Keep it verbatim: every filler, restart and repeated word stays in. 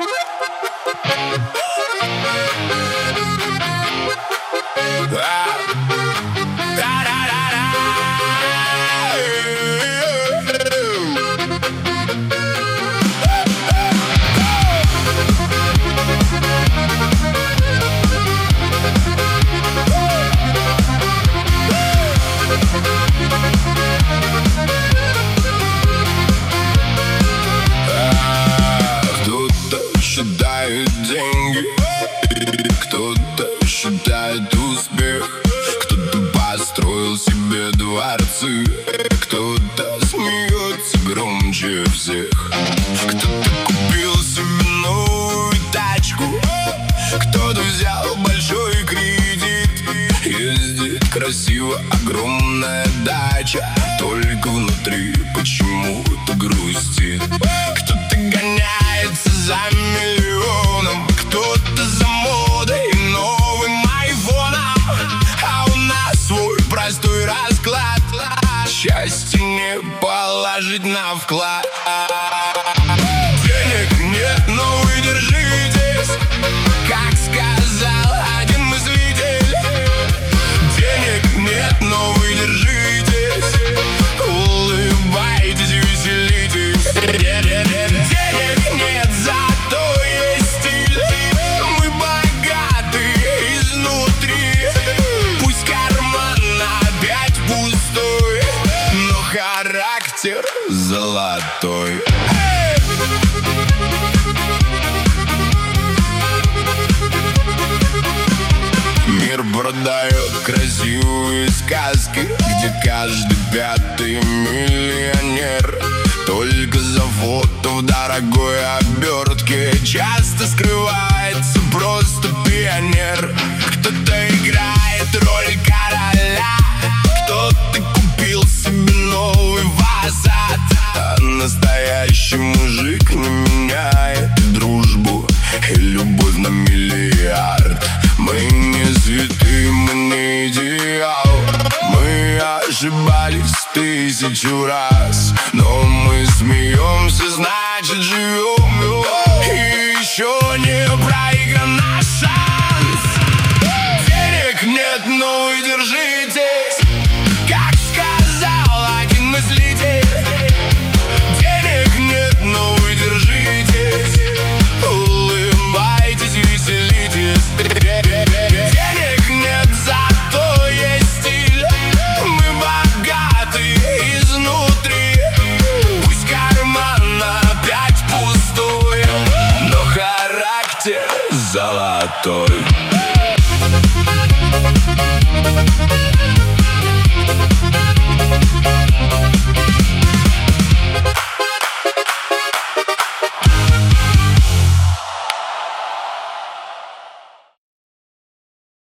Считает деньги, кто-то считает успех, кто-то построил себе дворцы, кто-то смеется громче всех, кто-то купил себе новую тачку, кто-то взял большой кредит. Ездит красиво, огромная дача, только внутри почему-то грустит. Кто-то гоняется за миллионом, кто-то за модой и новым айфоном, а у нас свой простой расклад. Счастье не положить на вклад. Денег нет, но вы держитесь, как сказал один мыслитель. Денег нет, но вы держитесь, улыбайтесь, веселитесь. Денег нет, зато есть стиль, мы богаты изнутри. Пусть карман опять пустой, но характер золотой. Мир продает красивые сказки, где каждый пятый миллионер. Только за фото в дорогой обертке часто скрывается просто пионер. Кто-то играет роль короля, кто-то купил себе новый Вазат, а настоящий мужик не меняет дружбу и любовь на миллиард. Мы не святые, мы не идеал, мы ошибались тысячу раз, но мы смеемся, значит живем, и еще не проигран наш шанс. Денег нет, но вы держитесь, как сказал один мыслитель. Денег нет, но вы держитесь, улыбайтесь, веселитесь. Денег нет, зато есть стиль, мы богаты изнутри. Пусть карман опять пустой, но характер золотой.